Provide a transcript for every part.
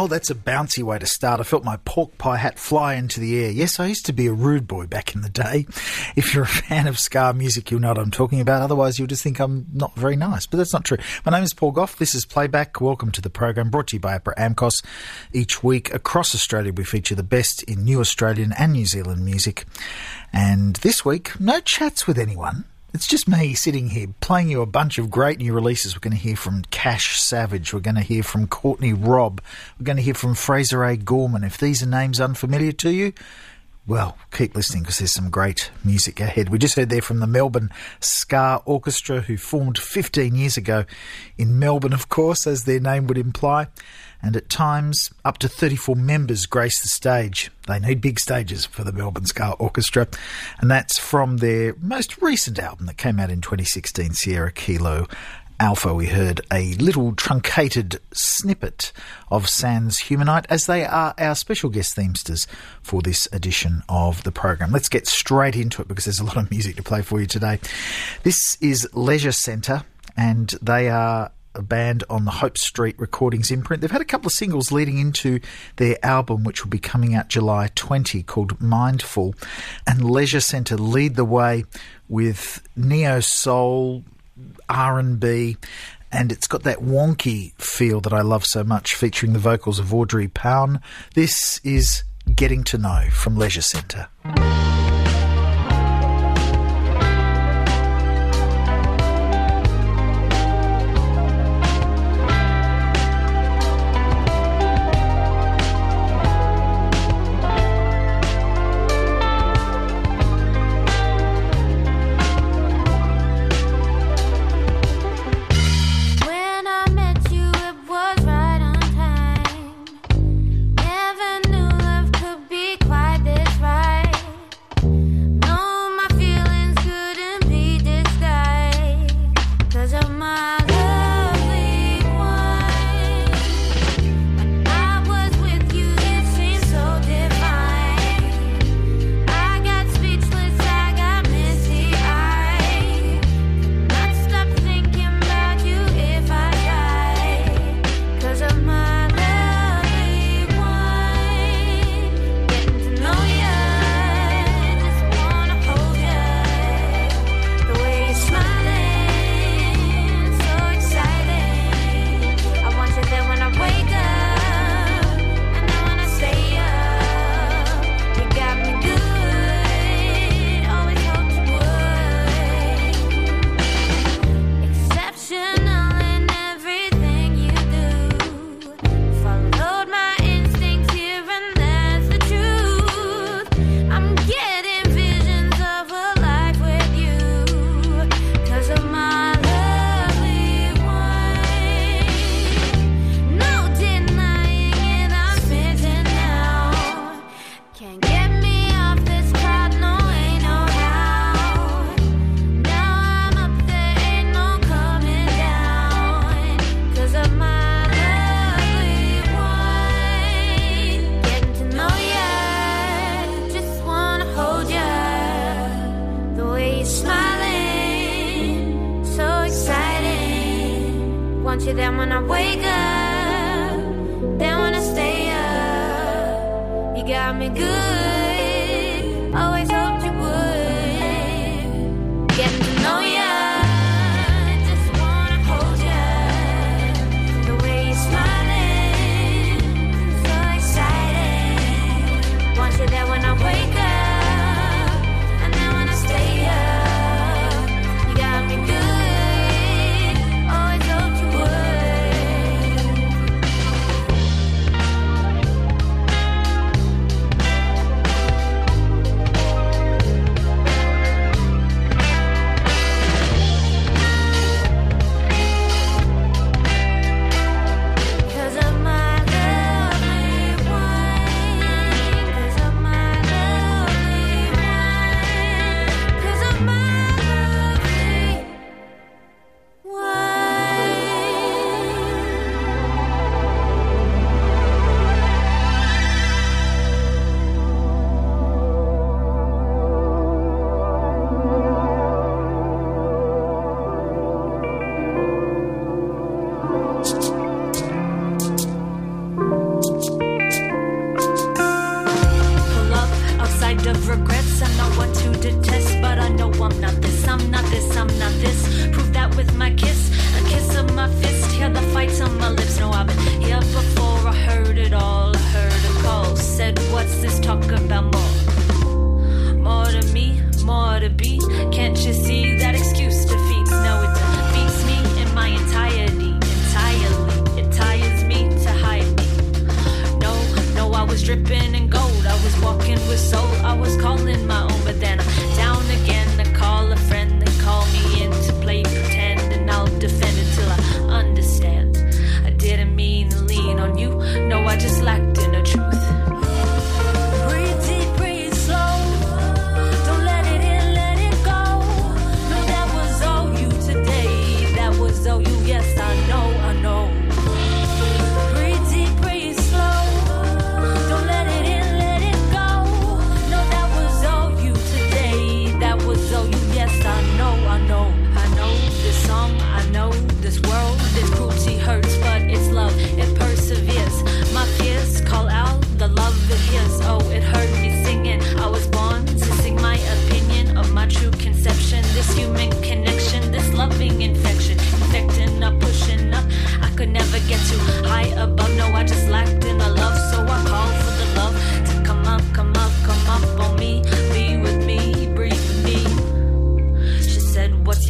Oh, that's a bouncy way to start. I felt my pork pie hat fly into the air. Yes, I used to be a rude boy back in the day. If you're a fan of ska music, you'll know what I'm talking about. Otherwise, you'll just think I'm not very nice. But that's not true. My name is Paul Gough. This is Playback. Welcome to the program, brought to you by APRA AMCOS. Each week across Australia, we feature the best in new Australian and New Zealand music. And this week, no chats with anyone. It's just me sitting here playing you a bunch of great new releases. We're going to hear from Cash Savage. We're going to hear from Courtney Robb. We're going to hear from Fraser A. Gorman. If these are names unfamiliar to you, well, keep listening because there's some great music ahead. We just heard there from the Melbourne Ska Orchestra, who formed 15 years ago in Melbourne, of course, as their name would imply. And at times, up to 34 members grace the stage. They need big stages for the Melbourne Ska Orchestra. And that's from their most recent album that came out in 2016, Sierra Kilo Alpha. We heard a little truncated snippet of Sans Humanite, as they are our special guest themesters for this edition of the program. Let's get straight into it because there's a lot of music to play for you today. This is Leisure Centre, and they are a band on the Hope Street Recordings imprint. They've had a couple of singles leading into their album, which will be coming out July 20, called Mindful. And Leisure Centre lead the way with neo-soul, R&B, and it's got that wonky feel that I love so much, featuring the vocals of Audrey Pound. This is Getting to Know from Leisure Centre.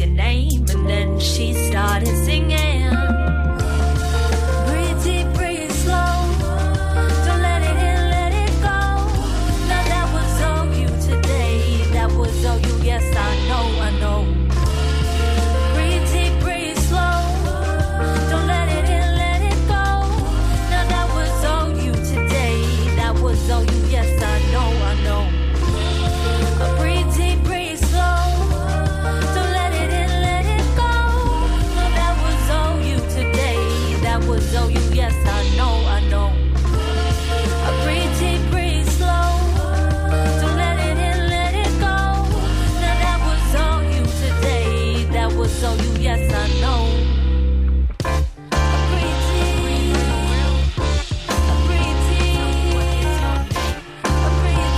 your name, and then she started singing. Breathe deep, breathe slow. Don't let it in, let it go. Now that was all you today. That was all you, yes, I know, I know. Breathe deep, breathe slow. Don't let it in, let it go. Now that was all you today. That was all you, yes, I know, I know. Breathe deep, breathe slow. Don't let it in, let it go. No, that was all you today. That was all you, yes, I know, I know. Breathe deep, breathe slow. Don't let it in, let it go. Now that was all you today. That was all you, yes, I know. Breathe deep. Breathe deep. Breathe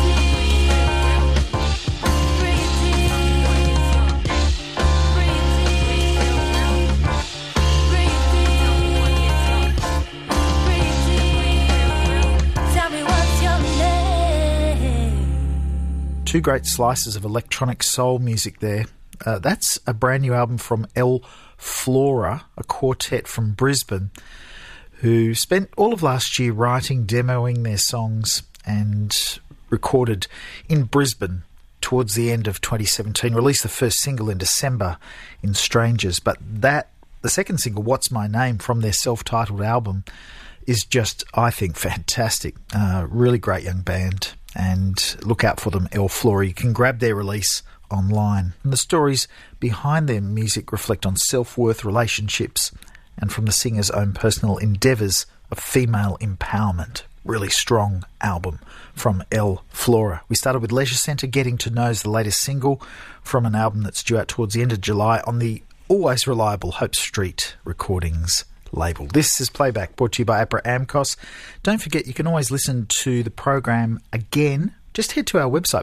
deep. Tell me what's your name. Two great slices of electronic soul music there. That's a brand new album from El Flora, a quartet from Brisbane, who spent all of last year writing, demoing their songs, and recorded in Brisbane towards the end of 2017. Released the first single in December in Strangers, but the second single, What's My Name, from their self-titled album, is just, I think, fantastic. Really great young band, and look out for them, El Flora. You can grab their release online. And the stories behind their music reflect on self-worth, relationships, and from the singer's own personal endeavours of female empowerment. Really strong album from El Flora. We started with Leisure Centre. Getting to Know's the latest single from an album that's due out towards the end of July on the always reliable Hope Street Recordings label. This is Playback, brought to you by APRA AMCOS. Don't forget, you can always listen to the program again. Just head to our website,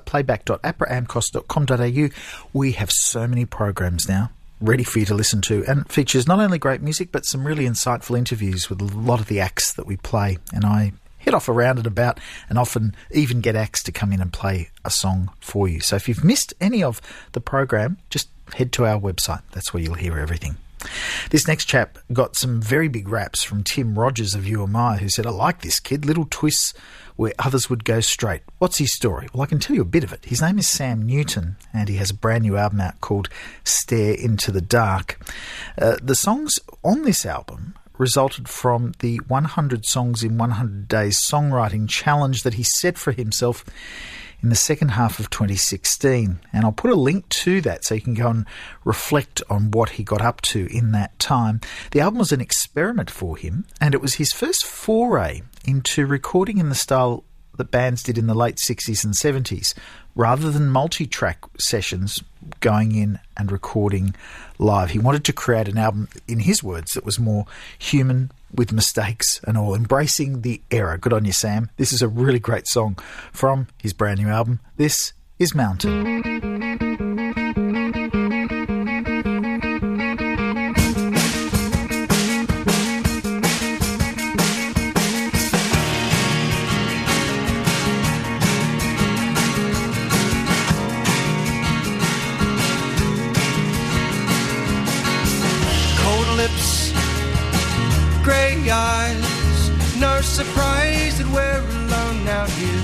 playback.apraamcos.com.au. We have so many programs now ready for you to listen to, and it features not only great music but some really insightful interviews with a lot of the acts that we play. And I head off around and about and often even get acts to come in and play a song for you. So if you've missed any of the program, just head to our website. That's where you'll hear everything. This next chap got some very big raps from Tim Rogers of You Am I, who said, I like this kid, little twists where others would go straight. What's his story? Well, I can tell you a bit of it. His name is Sam Newton, and he has a brand new album out called Stare Into the Dark. The songs on this album resulted from the 100 Songs in 100 Days songwriting challenge that he set for himself in the second half of 2016. And I'll put a link to that so you can go and reflect on what he got up to in that time. The album was an experiment for him, and it was his first foray into recording in the style that bands did in the late 60s and 70s, rather than multi-track sessions going in and recording live. He wanted to create an album, in his words, that was more human, with mistakes and all, embracing the era. Good on you, Sam. This is a really great song from his brand new album. This is Mountain. Grey eyes, no surprise that we're alone out here.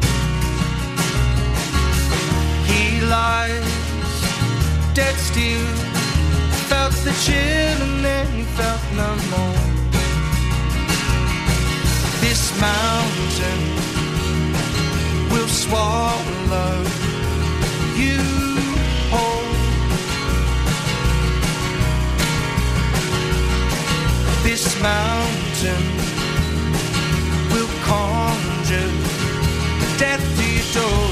He lies, dead still, felt the chill and then he felt no more. This mountain will swallow you whole. This mountain will conjure death to your door.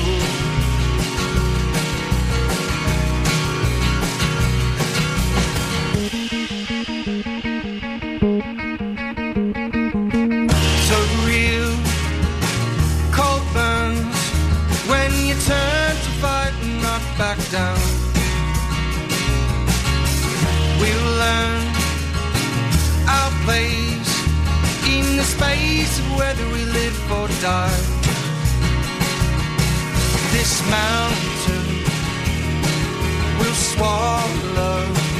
So real cold burns when you turn to fight and not back down. We'll learn our place in the space of whether we live or die. This mountain will swallow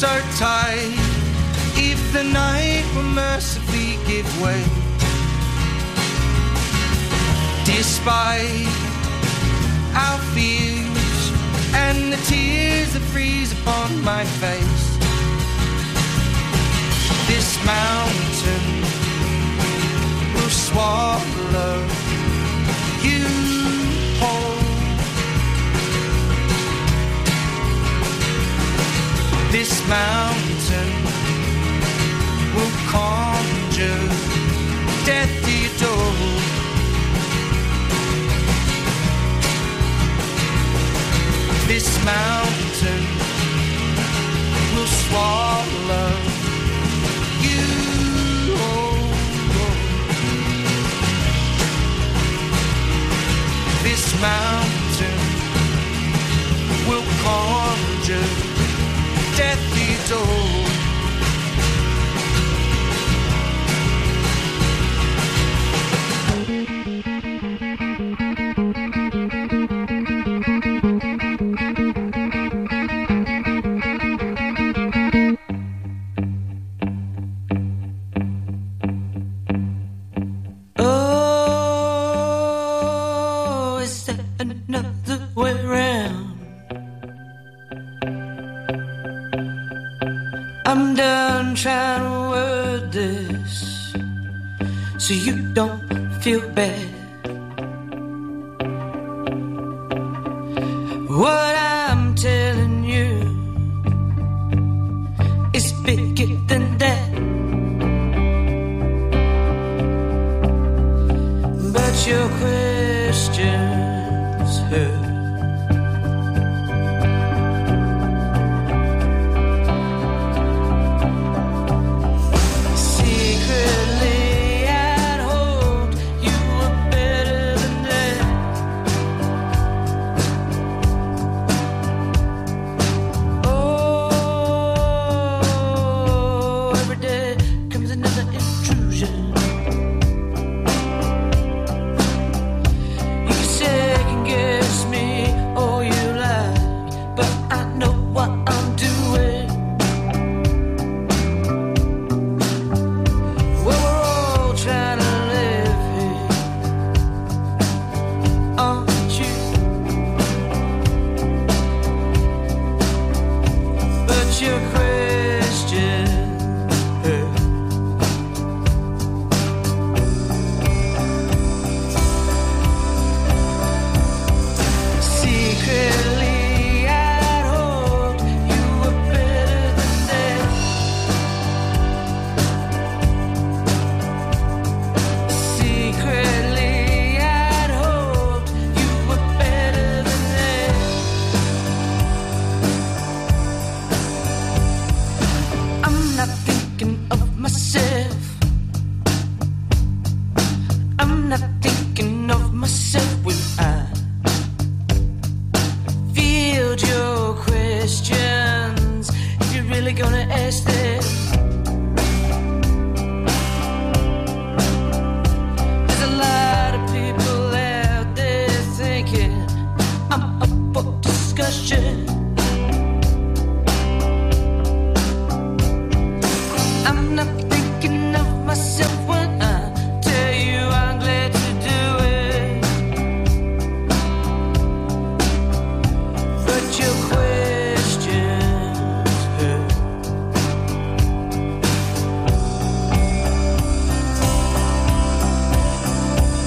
so tight. If the night will mercifully give way, despite our fears and the tears that freeze upon my face, this mountain will swallow you whole. This mountain will conjure death to your door. This mountain will swallow you whole. This mountain will conjure death to your door. Oh, is there another way round? I'm done trying to word this so you don't feel bad. What I'm telling you is bigger than that. But your questions hurt.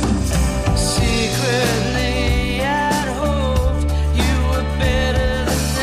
Secretly I'd hoped you were better than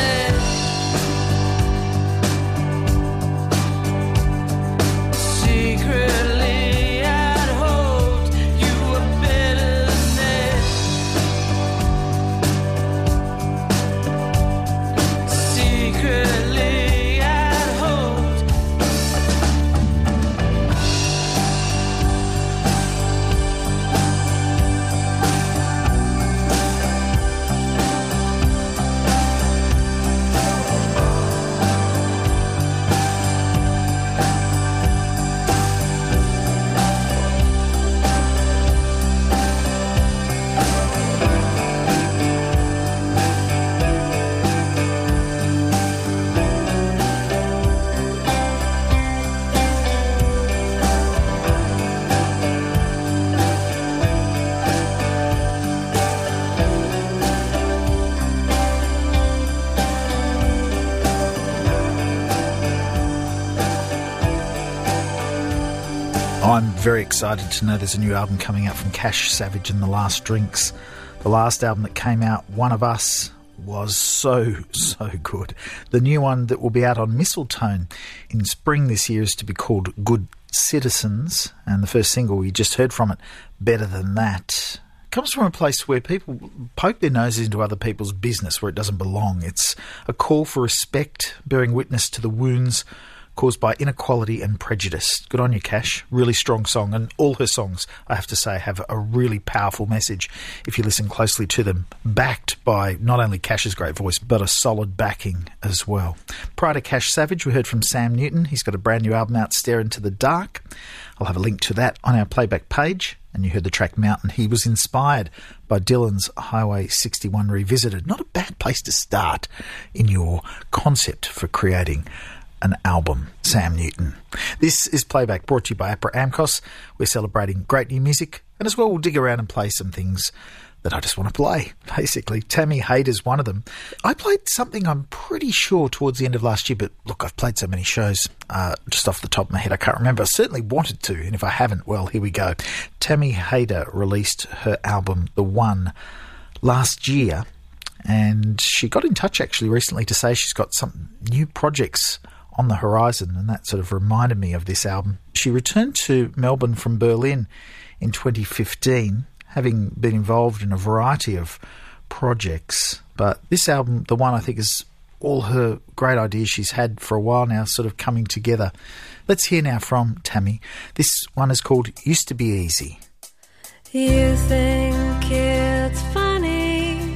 I'm very excited to know there's a new album coming out from Cash Savage and The Last Drinks. The last album that came out, One of Us, was so good. The new one that will be out on Mistletoe in spring this year is to be called Good Citizens, and the first single we just heard from it, Better Than That, comes from a place where people poke their noses into other people's business where it doesn't belong. It's a call for respect, bearing witness to the wounds caused by inequality and prejudice. Good on you, Cash. Really strong song, and all her songs, I have to say, have a really powerful message if you listen closely to them, backed by not only Cash's great voice, but a solid backing as well. Prior to Cash Savage, we heard from Sam Newton. He's got a brand new album out, Stare Into the Dark. I'll have a link to that on our playback page. And you heard the track Mountain. He was inspired by Dylan's Highway 61 Revisited. Not a bad place to start in your concept for creating an album, Sam Newton. This is Playback, brought to you by APRA AMCOS. We're celebrating great new music, and as well we'll dig around and play some things that I just want to play, basically. Tammy Hayter's one of them. I played something, I'm pretty sure, towards the end of last year, but look, I've played so many shows, just off the top of my head, I can't remember. I certainly wanted to, and if I haven't, well, here we go. Tammy Hayter released her album, The One, last year, and she got in touch actually recently to say she's got some new projects on the horizon, and that sort of reminded me of this album. She returned to Melbourne from Berlin in 2015, having been involved in a variety of projects. But this album, The One, I think is all her great ideas she's had for a while now sort of coming together. Let's hear now from Tammy. This one is called Used to Be Easy. You think it's funny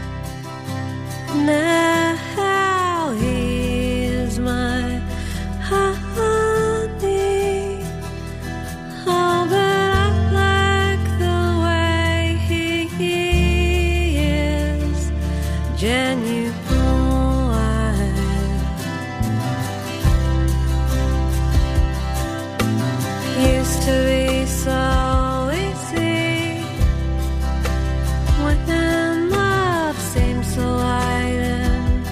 now he's my honey. Oh, but I like the way he is genuine. Used to be so easy when love seems so light and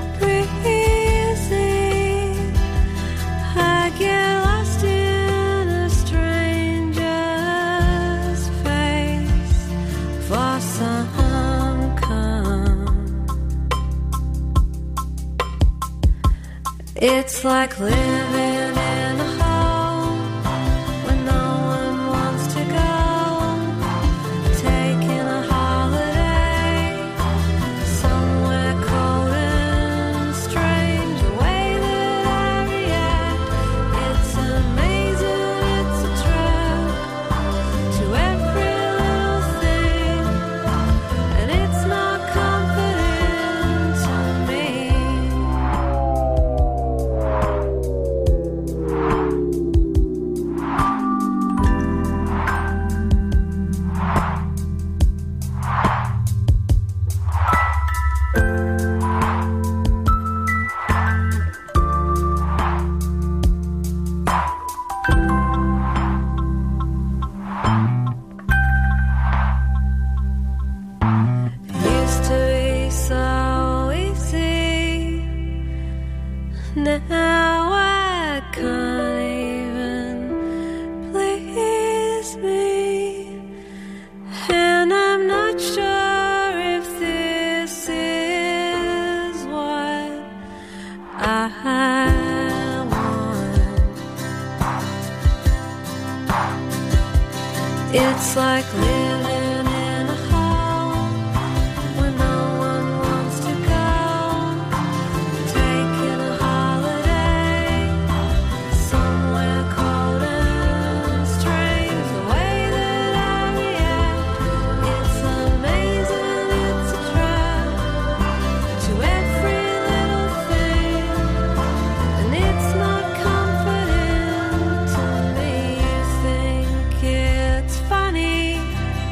breezy. I get lost in a stranger's face for some calm. It's like living in a home when no one wants to go, taking a holiday somewhere cold and strange. The way that I react, it's amazing, it's a trap to every little thing, and it's not confident to me. Used to be so easy. Now I can't even please me, and I'm not sure if this is what I want. It's like living in a home when no one wants to go, taking a holiday somewhere cold and strange. The way that I react, it's amazing, it's a trap to every little thing, and it's not confident to me. You think it's funny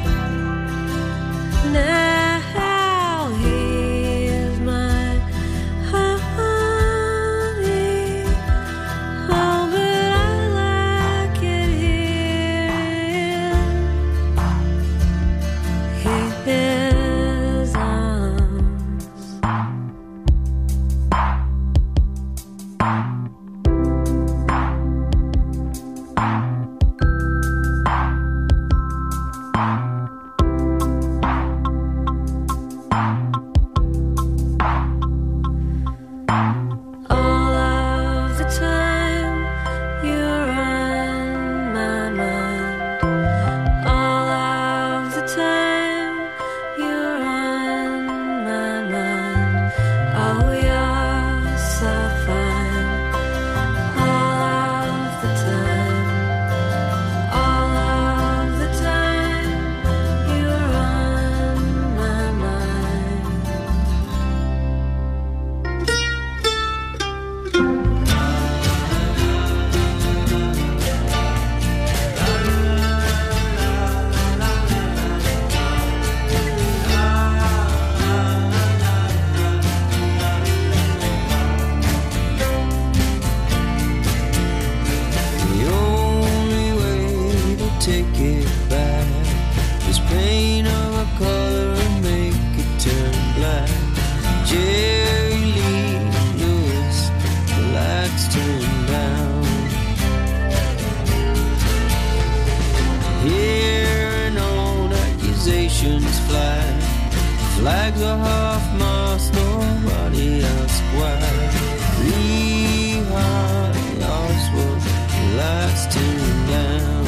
Flags are half mast, nobody asks why. Lehigh lost what lights turn down.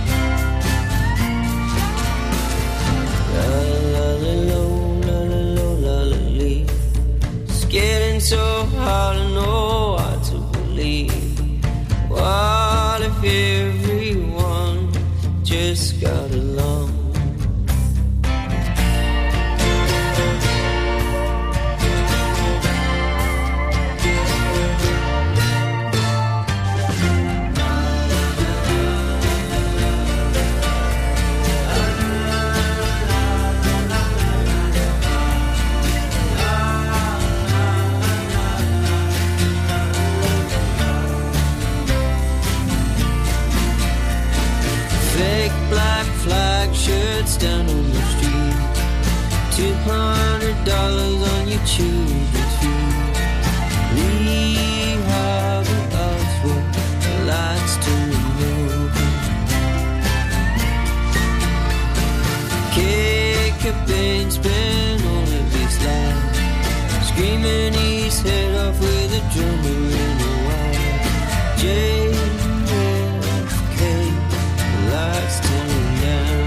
La la la la la la la la lee. It's getting so hard to know what to believe. What if everyone just got along? Shirts down on the street, $200 on your children's feet. Lehigh, the Oxford, the lights turn over. Kick a paint spin on a big slide, screaming his head off with a drummer in a wire. JFK, the lights turn down.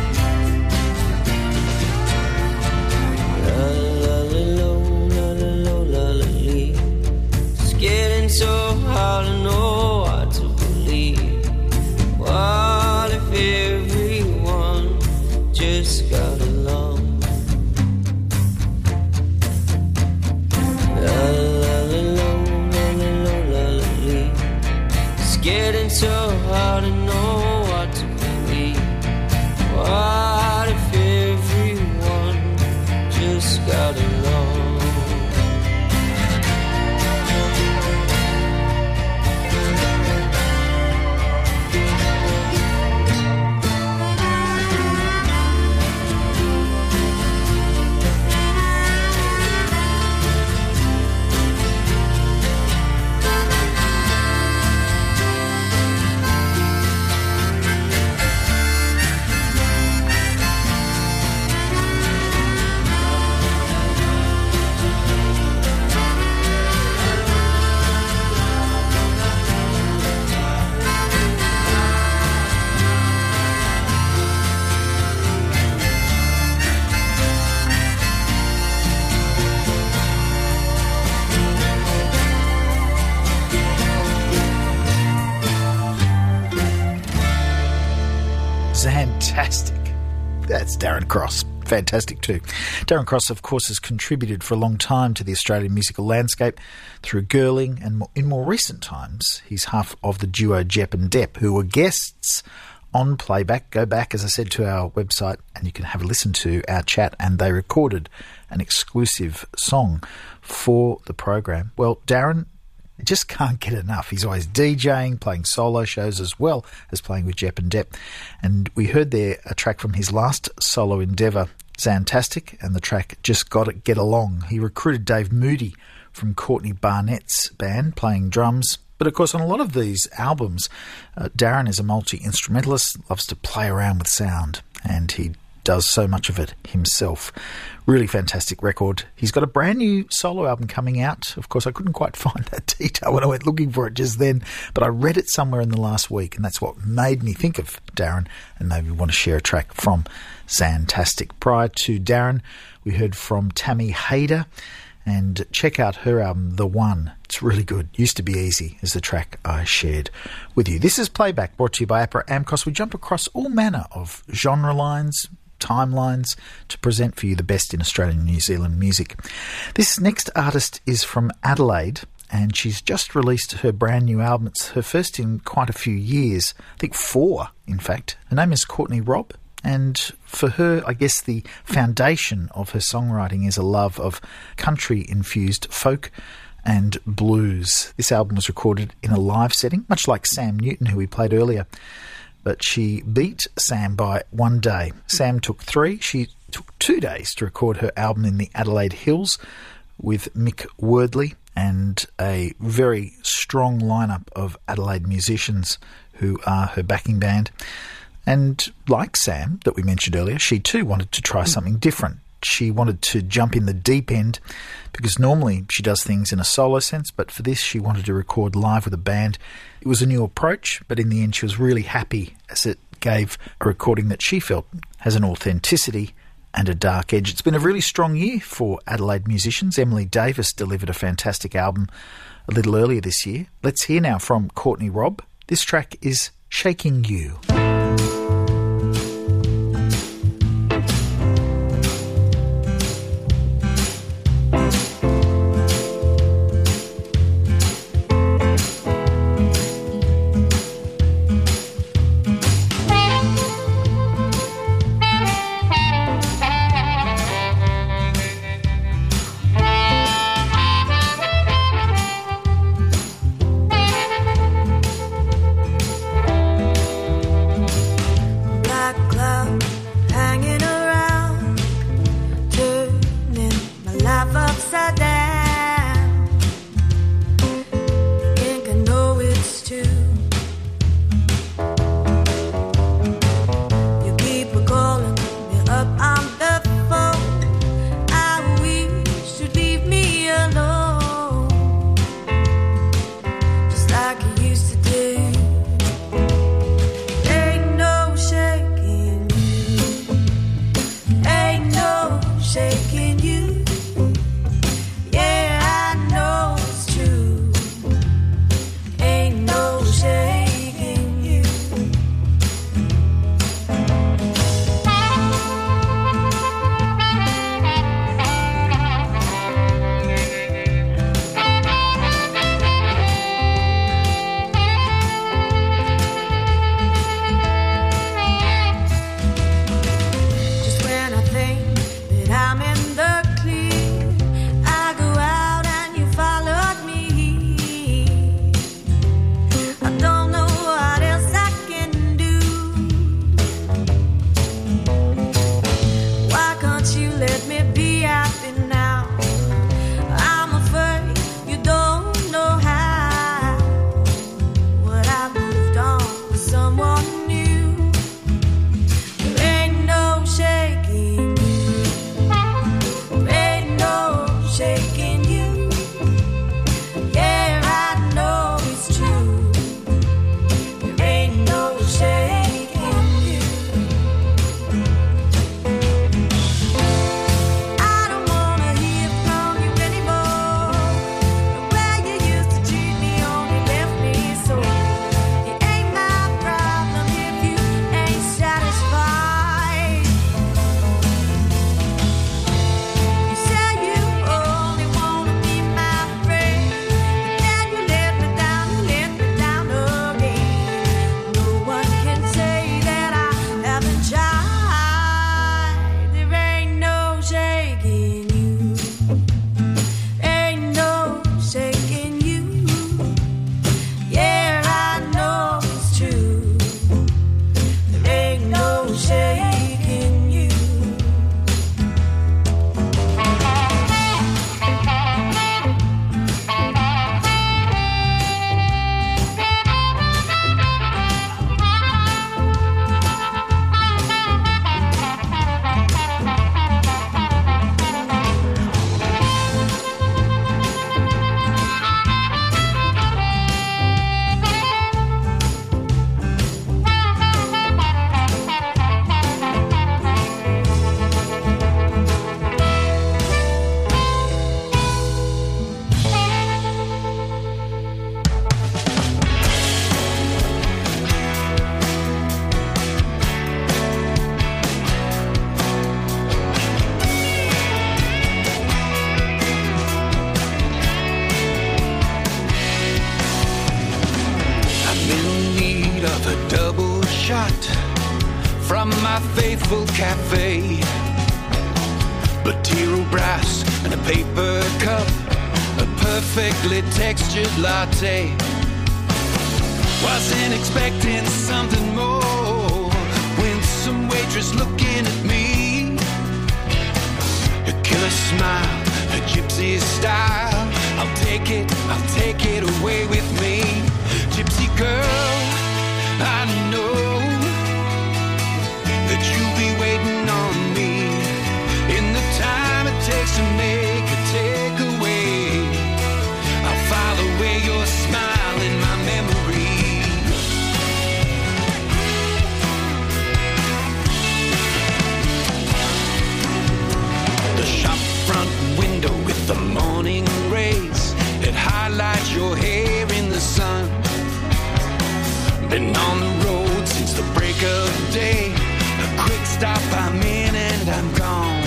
So hard to know what to believe. What if everyone just got along? La la la la la la la la. It's getting so hard to know what to believe. What if everyone just got along? Fantastic. That's Darren Cross. Fantastic too. Darren Cross, of course, has contributed for a long time to the Australian musical landscape through Girling, and in more recent times, he's half of the duo Jep and Depp, who were guests on Playback. Go back, as I said, to our website and you can have a listen to our chat, and they recorded an exclusive song for the program. Well, Darren just can't get enough. He's always DJing, playing solo shows as well as playing with Jep and Depp. And we heard there a track from his last solo endeavour, Zantastic, and the track Just Got It Get Along. He recruited Dave Moody from Courtney Barnett's band, playing drums. But of course, on a lot of these albums, Darren is a multi-instrumentalist, loves to play around with sound, and he does so much of it himself. Really fantastic record. He's got a brand new solo album coming out. Of course, I couldn't quite find that detail when I went looking for it just then, but I read it somewhere in the last week, and that's what made me think of Darren and maybe want to share a track from Zantastic. Prior to Darren, we heard from Tammy Hayder, and check out her album, The One. It's really good. Used to Be Easy is the track I shared with you. This is Playback, brought to you by APRA Amcos. We jump across all manner of genre lines, timelines, to present for you the best in Australian and New Zealand music. This next artist is from Adelaide, and she's just released her brand new album. It's her first in quite a few years, I think 4 in fact. Her name is Courtney Robb, and for her, I guess the foundation of her songwriting is a love of country-infused folk and blues. This album was recorded in a live setting, much like Sam Newton, who we played earlier. But she beat Sam by 1 day. Sam took 3. She took 2 days to record her album in the Adelaide Hills with Mick Wordley and a very strong lineup of Adelaide musicians who are her backing band. And like Sam, that we mentioned earlier, she too wanted to try something different. she wanted to jump in the deep end because normally she does things in a solo sense, but for this she wanted to record live with a band. It was a new approach, but in the end she was really happy as it gave a recording that she felt has an authenticity and a dark edge. It's been a really strong year for Adelaide musicians. Emily Davis delivered a fantastic album a little earlier this year. Let's hear now from Courtney Robb. This track is Shaking You. from my faithful cafe. Batiro brass and a paper cup, a perfectly textured latte. Wasn't expecting something more when some waitress looking at me. A killer smile, a gypsy style. I'll take it away with me. Gypsy girl, I know that you'll be waiting on me in the light your hair in the sun. Been on the road since the break of day. A quick stop, I'm in and I'm gone.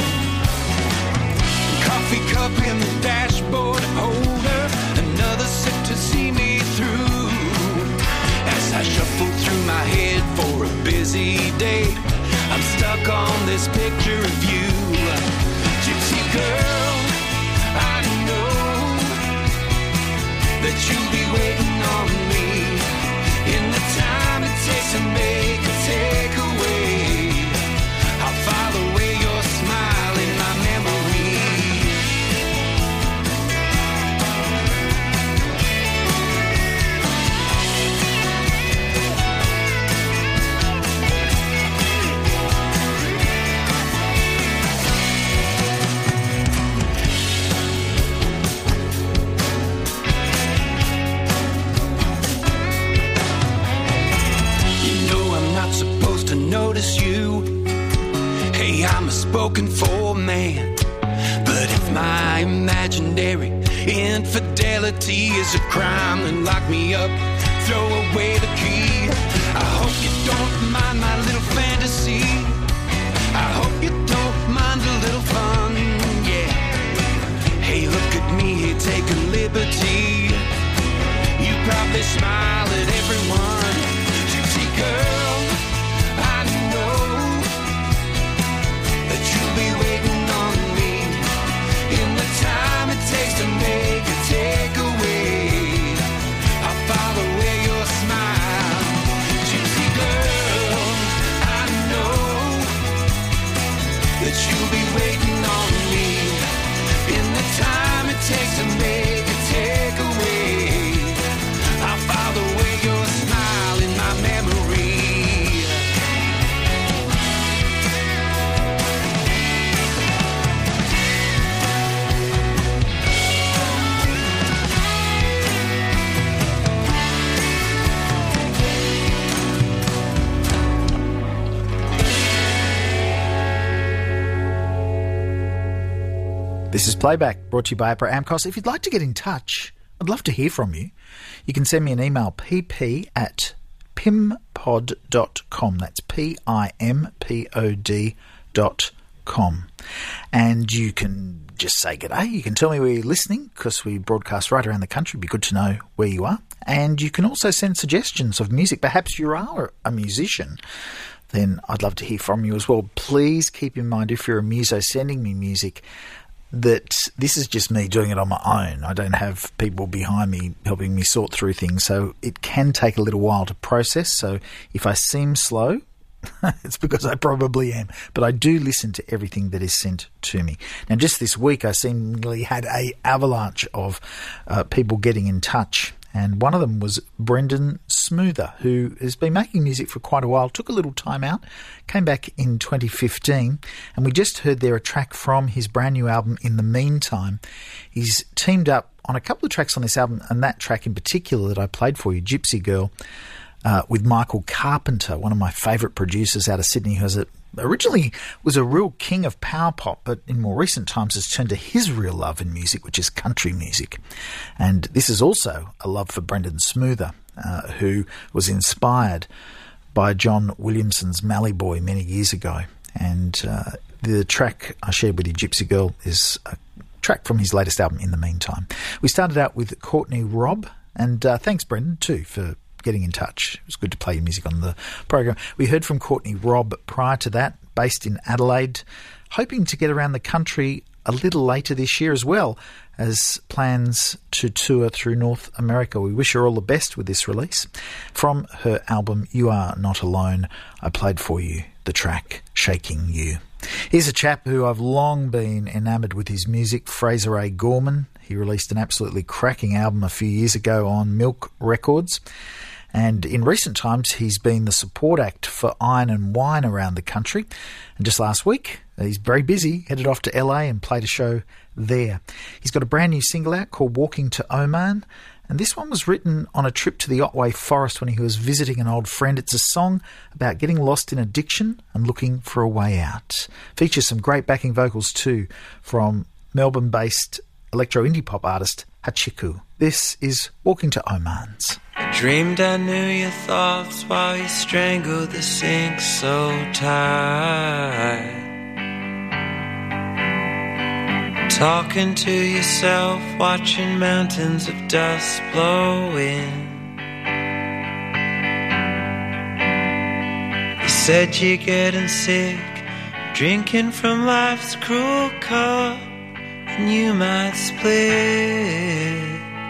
Coffee cup in the dashboard holder, another sip to see me through. As I shuffle through my head for a busy day, I'm stuck on this picture of you. Gypsy girl, I know that you'll be waiting on me in the time it takes to make a takeaway. I'll file away your smile in my memory. Notice you. Hey, I'm a spoken for man, but if my imaginary infidelity is a crime, then lock me up, throw away the key. I hope you don't mind my little fantasy. I hope you don't mind a little fun, yeah. Hey, look at me here, take a liberty. You probably smile at everyone. Gypsy girl, I know that you'll be waiting on me in the time it takes to make a takeaway. I'll file away your smile. Gypsy girl, I know that you'll be waiting on me in the time it takes to make a takeaway. I'll file away your smile in my memory. This is Playback, brought to you by APRA AMCOS. If you'd like to get in touch, I'd love to hear from you. You can send me an email, pp@pimpod.com. That's pimpod.com. And you can just say g'day. You can tell me where you're listening, because we broadcast right around the country. It'd be good to know where you are. And you can also send suggestions of music. Perhaps you are a musician. Then I'd love to hear from you as well. Please keep in mind, if you're a muso sending me music, that this is just me doing it on my own. I don't have people behind me helping me sort through things, so it can take a little while to process. So if I seem slow, it's because I probably am. But I do listen to everything that is sent to me. Now, just this week, I seemingly had an avalanche of people getting in touch. And one of them was Brendan Smoother, who has been making music for quite a while, took a little time out, came back in 2015, and we just heard there a track from his brand new album, In the Meantime. He's teamed up on a couple of tracks on this album, and that track in particular that I played for you, Gypsy Girl, with Michael Carpenter, one of my favourite producers out of Sydney, who originally was a real king of power pop, but in more recent times has turned to his real love in music, which is country music. And this is also a love for Brendan Smoother, who was inspired by John Williamson's Mallee Boy many years ago. And the track I shared with you, Gypsy Girl, is a track from his latest album, In the Meantime. We started out with Courtney Robb, and thanks, Brendan, too, for getting in touch. It was good to play your music on the program. We heard from Courtney Robb prior to that, based in Adelaide, hoping to get around the country a little later this year, as well as plans to tour through North America. We wish her all the best with this release. From her album You Are Not Alone, I played for you the track Shaking You. Here's a chap who I've long been enamoured with his music, Fraser A. Gorman. He released an absolutely cracking album a few years ago on Milk Records. And in recent times, he's been the support act for Iron and Wine around the country. And just last week, he's very busy, headed off to LA and played a show there. He's got a brand new single out called Walking to Oman. And this one was written on a trip to the Otway Forest when he was visiting an old friend. It's a song about getting lost in addiction and looking for a way out. Features some great backing vocals too from Melbourne-based electro-indie pop artist Hachiku. This is Walking to Oman's. Dreamed I knew your thoughts while you strangled the sink so tight. Talking to yourself, watching mountains of dust blow in. You said you're getting sick, drinking from life's cruel cup, and you might split.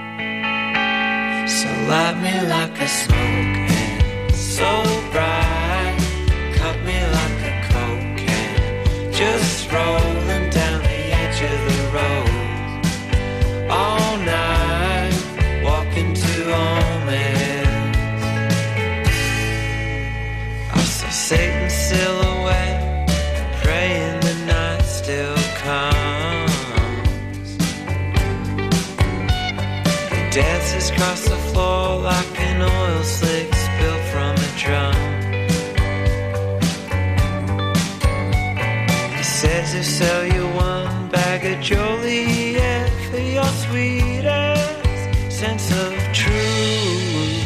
So light me like a smoke can, so bright. Cut me like a coke can, just rolling down the edge of the road. All night, walking to omens. I saw Satan's silhouette, praying the night still comes. He dances across the floor like an oil slick spilled from a drum. He says he'll sell you one bag of Joliet for your sweetest sense of truth.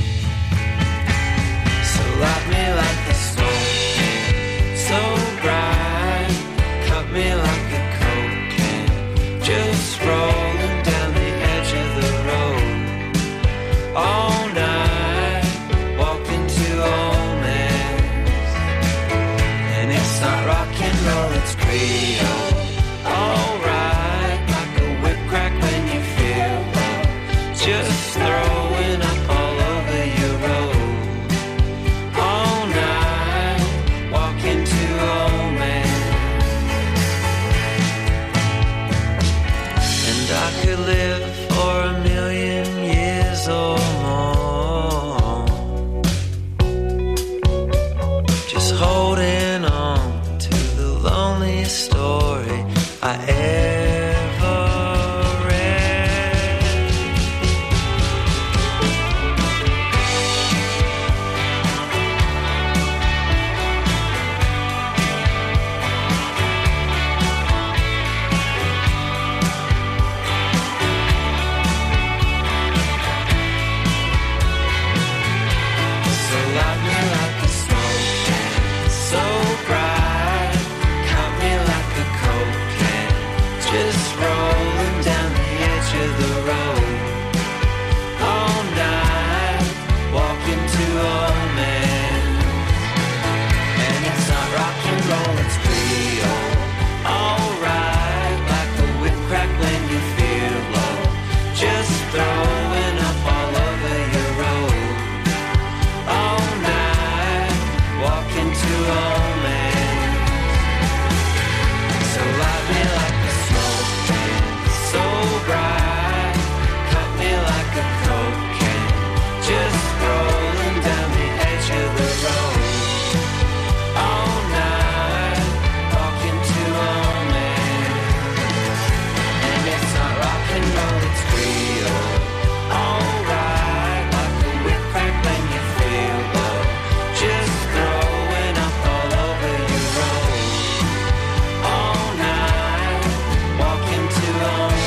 So light me like a smoke can, so bright. Cut me like a coke can, just rolling down the edge of the road. All night, walking to omens. And it's not rock and roll, it's Creole. Alright, like a whip crack when you feel low, just throwing up all over your road. All night, walking to omens. And I could live for 1,000,000 years or more, just holding on to the loneliest story I ever read. So light me like a smoke can, so bright. Cut me like a coke can, just rolling down the edge of the road. All night, walking to omens. And it's not rock and roll, it's Creole. Alright, like a whip crack when you feel low, just throwing up all over your road. All night, walking to omens. So light me like a smoke can, so bright. Cut me like a coke can, just rolling down the edge of the road. All night, walking to omens. And it's not rock and roll, it's Creole. Alright, like a whip crack when you feel low, just throwing up all over your road. All night, walking to omens.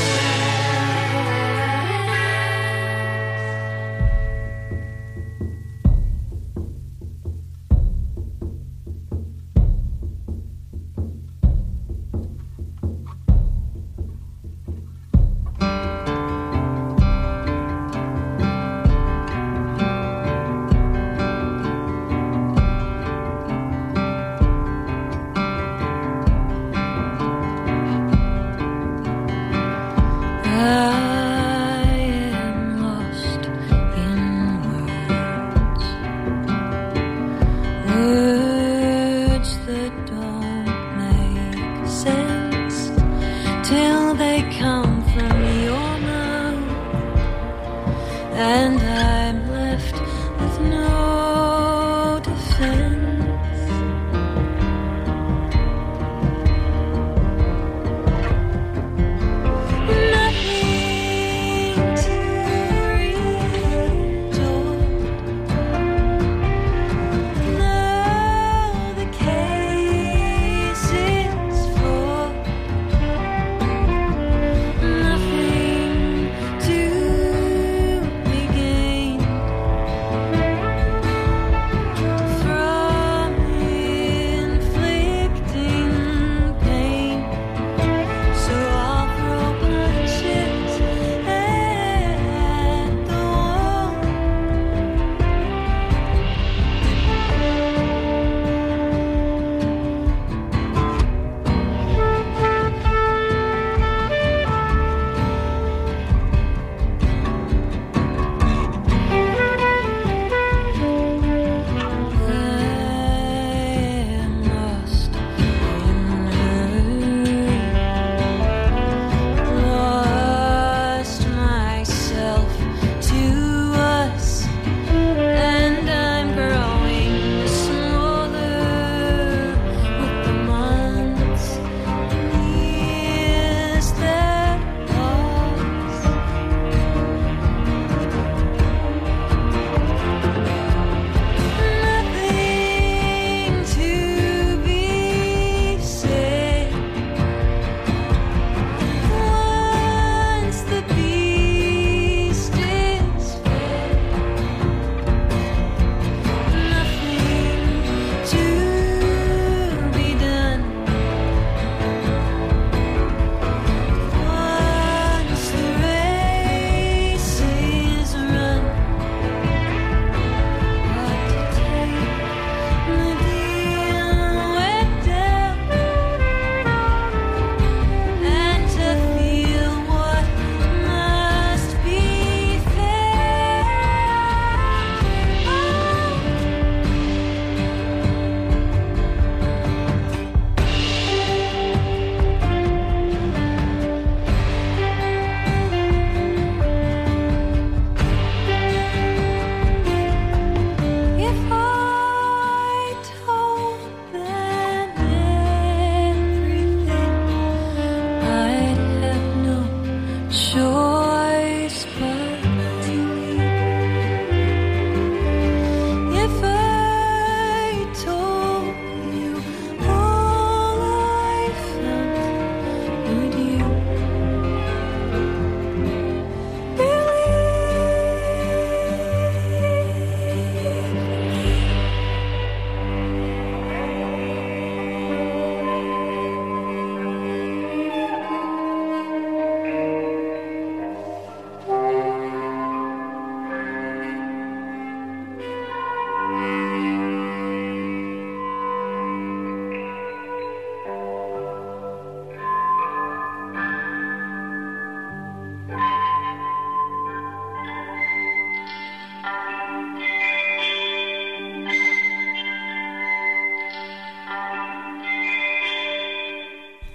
I am lost in words that don't make sense till they come from your mouth, and I'm left with no defense. Nothing to retort. No, the case is for nothing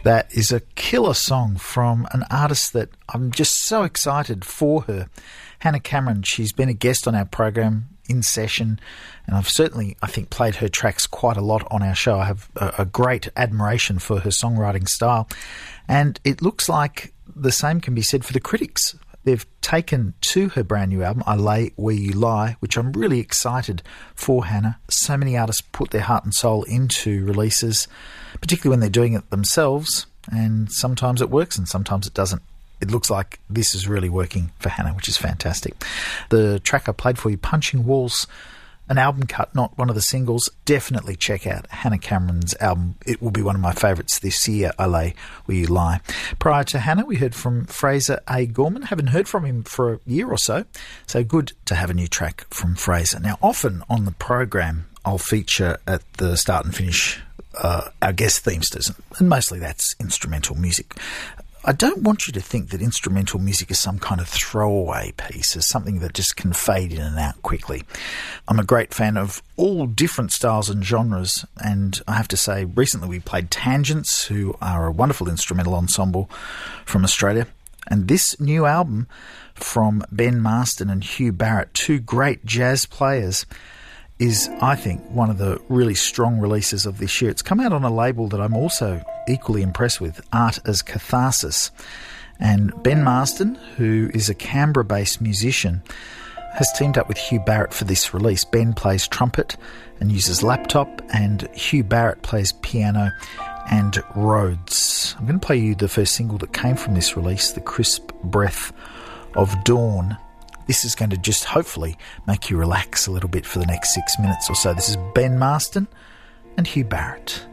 That is a killer song from an artist that I'm just so excited for her, Hannah Cameron. She's been a guest on our program in session, and I've certainly, I think, played her tracks quite a lot on our show. I have a great admiration for her songwriting style, and it looks like the same can be said for the critics. They've taken to her brand new album, I Lay Where You Lie, which I'm really excited for Hannah. So many artists put their heart and soul into releases, particularly when they're doing it themselves, and sometimes it works and sometimes it doesn't. It looks like this is really working for Hannah, which is fantastic. The track I played for you, Punching Walls, an album cut, not one of the singles. Definitely check out Hannah Cameron's album. It will be one of my favourites this year, I Lay Where You Lie. Prior to Hannah, we heard from Fraser A. Gorman. Haven't heard from him for a year or so good to have a new track from Fraser. Now, often on the program, I'll feature at the start and finish our guest themesters, and mostly that's instrumental music. I don't want you to think that instrumental music is some kind of throwaway piece, as something that just can fade in and out quickly. I'm a great fan of all different styles and genres, and I have to say, recently we played Tangents, who are a wonderful instrumental ensemble from Australia, and this new album from Ben Marston and Hugh Barrett, two great jazz players, is, I think, one of the really strong releases of this year. It's come out on a label that I'm also equally impressed with, Art as Catharsis. And Ben Marston, who is a Canberra-based musician, has teamed up with Hugh Barrett for this release. Ben plays trumpet and uses laptop, and Hugh Barrett plays piano and Rhodes. I'm going to play you the first single that came from this release, The Crisp Breath of Dawn. This is going to just hopefully make you relax a little bit for the next 6 minutes or so. This is Ben Marston and Hugh Barrett.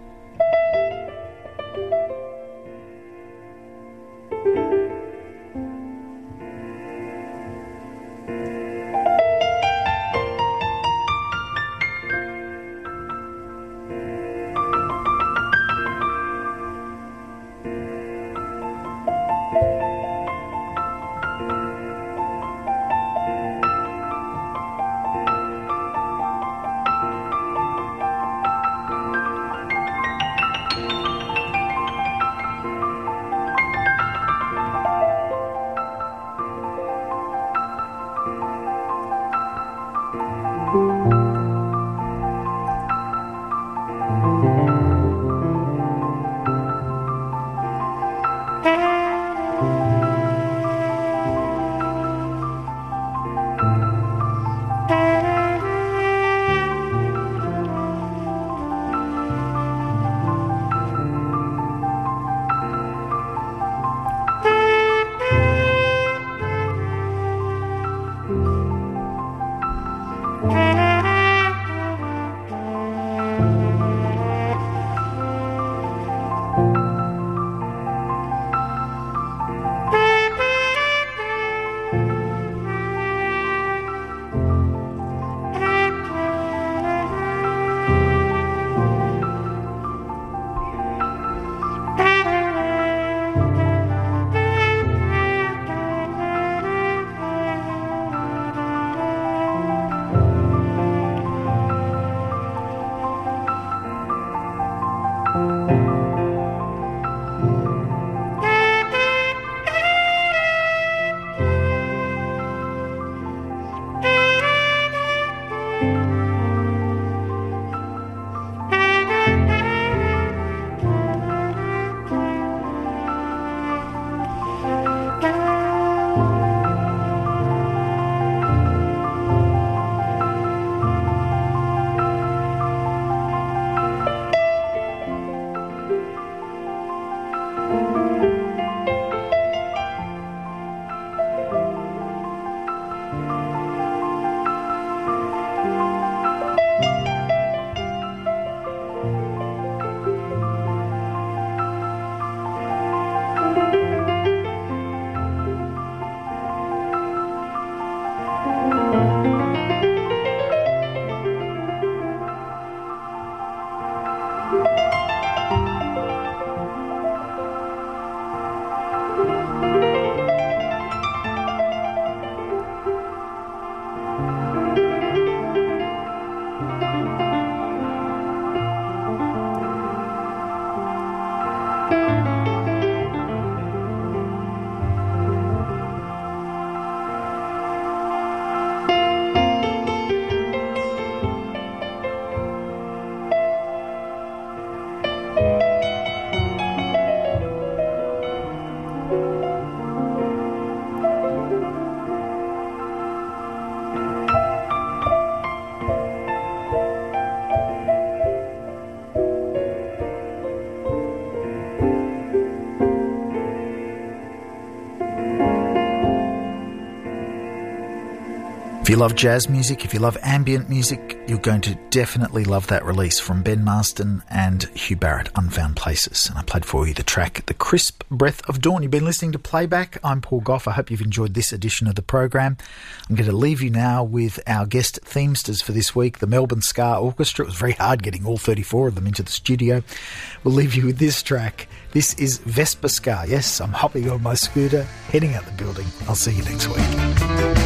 If you love jazz music, if you love ambient music, you're going to definitely love that release from Ben Marston and Hugh Barrett, Unfound Places. And I played for you the track, The Crisp Breath of Dawn. You've been listening to Playback. I'm Paul Gough. I hope you've enjoyed this edition of the program. I'm going to leave you now with our guest themesters for this week, the Melbourne Ska Orchestra. It was very hard getting all 34 of them into the studio. We'll leave you with this track. This is Vespa Ska. Yes, I'm hopping on my scooter, heading out the building. I'll see you next week.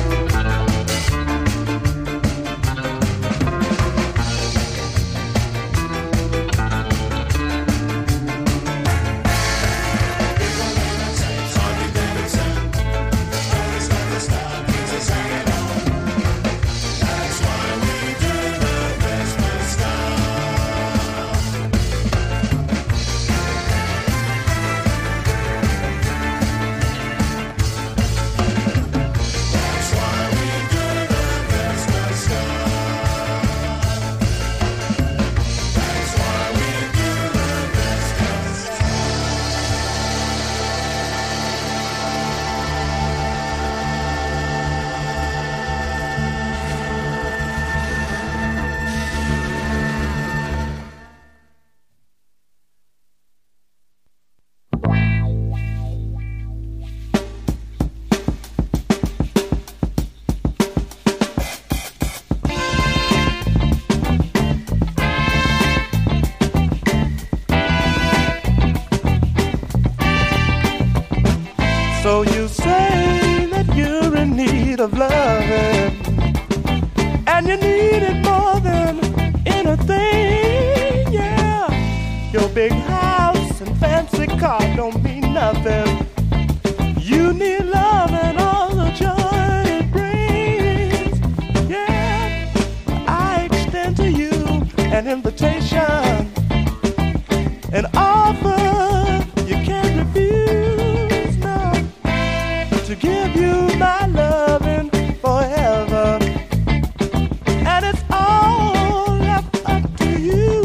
So you say that you're in need of loving, and you need it more than anything, yeah. Your big house and fancy car don't mean nothing. You need love and all the joy it brings, yeah. I extend to you an invitation, an offer you can't refuse, no. To give you my loving forever, and it's all left up to you.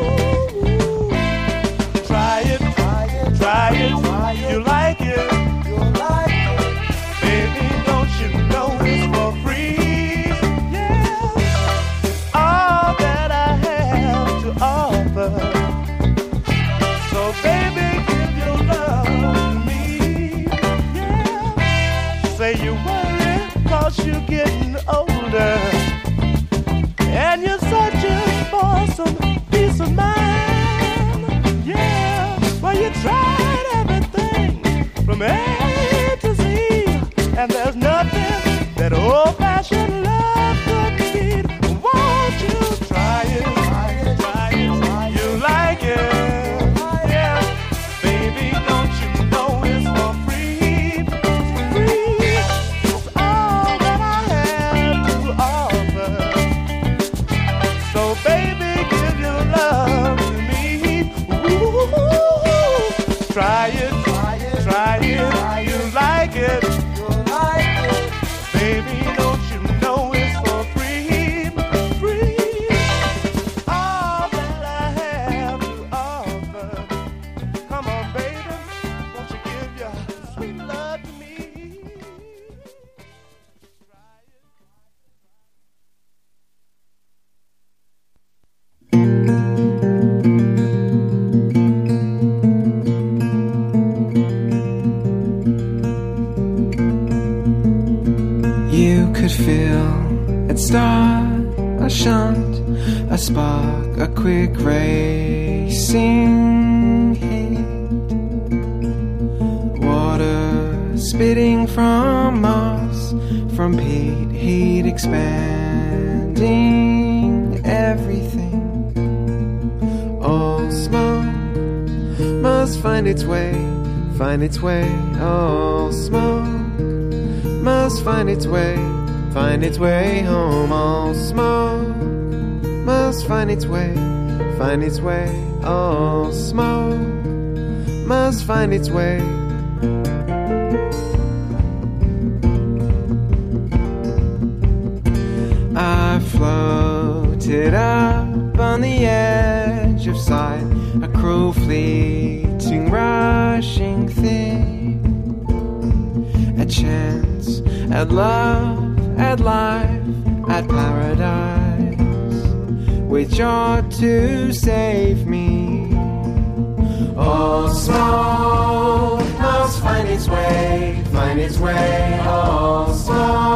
Try it, try it, you like it, baby, don't you know it's for free? Yeah, all that I have to offer. So baby, give your love to me. Say you worry 'cause you're getting older, and you're searching for some peace of mind. Yeah, well you tried everything from A to Z, and there's nothing that old-fashioned love could beat. Won't you try it, try it, try it, you like it? Yeah, baby, don't you know it's for free? Try it, try it, you like it, baby, don't you know it's for free, free, all that I have to offer. Come on, baby, won't you give your sweet love to me? You could feel it start, a shunt, a spark, a quick racing heat. Water spitting from moss, from peat, heat expanding everything. All smoke must find its way, find its way. All smoke must find its way home. All smoke must find its way. All smoke must find its way. I floated up on the edge of sight, a crow fleeting, rushing thing, a chance at love at life, at paradise, with your to save me. All smoke must find its way, all smoke